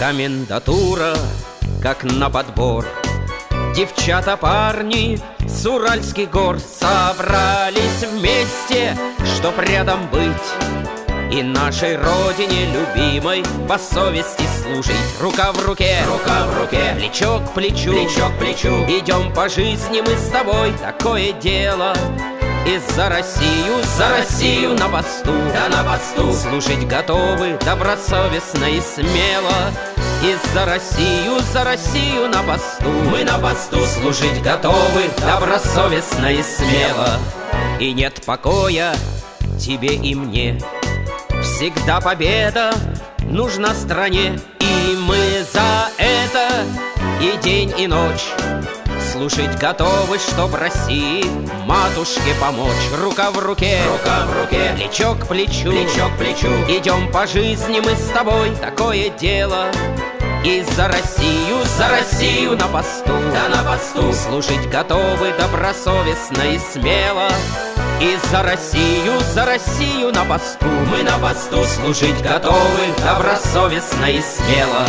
Комендатура, как на подбор. Девчата, парни с Уральских гор собрались вместе, чтоб рядом быть и нашей родине любимой по совести служить. Рука в руке, плечо к плечу, идем по жизни мы с тобой, такое дело. И за Россию на посту, да на посту служить готовы добросовестно и смело. И за Россию на посту, мы на посту служить готовы добросовестно и смело. И нет покоя тебе и мне, всегда победа нужна стране. И мы за это и день, и ночь служить готовы, чтоб России, матушке, помочь. Рука в руке, плечо к плечу, идем по жизни мы с тобой, такое дело. И за Россию на посту, да на посту служить готовы добросовестно и смело. И за Россию на посту, мы на посту служить готовы добросовестно и смело.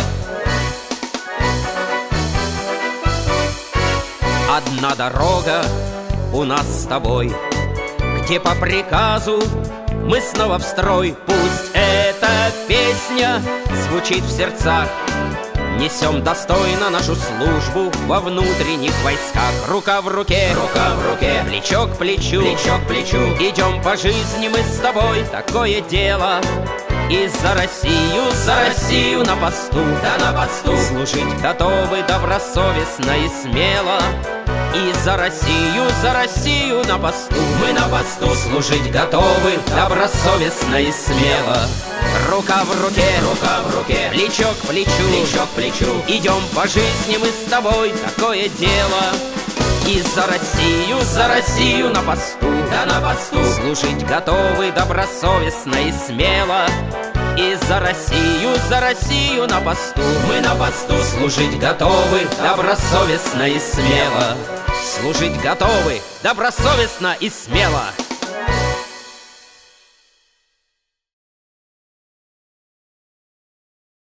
Одна дорога у нас с тобой, где по приказу мы снова в строй. Пусть эта песня звучит в сердцах, несем достойно нашу службу во внутренних войсках. Рука в руке, плечо к плечу, идем по жизни мы с тобой, такое дело. И за Россию на посту, да на посту служить готовы добросовестно и смело. И за Россию на посту, мы на посту служить готовы добросовестно и смело. Рука в руке, плечо к плечу, идем по жизни мы с тобой, такое дело. И за Россию на посту, да на посту служить готовы добросовестно и смело. И за Россию на посту, мы на посту служить готовы добросовестно и смело. Служить готовы добросовестно и смело.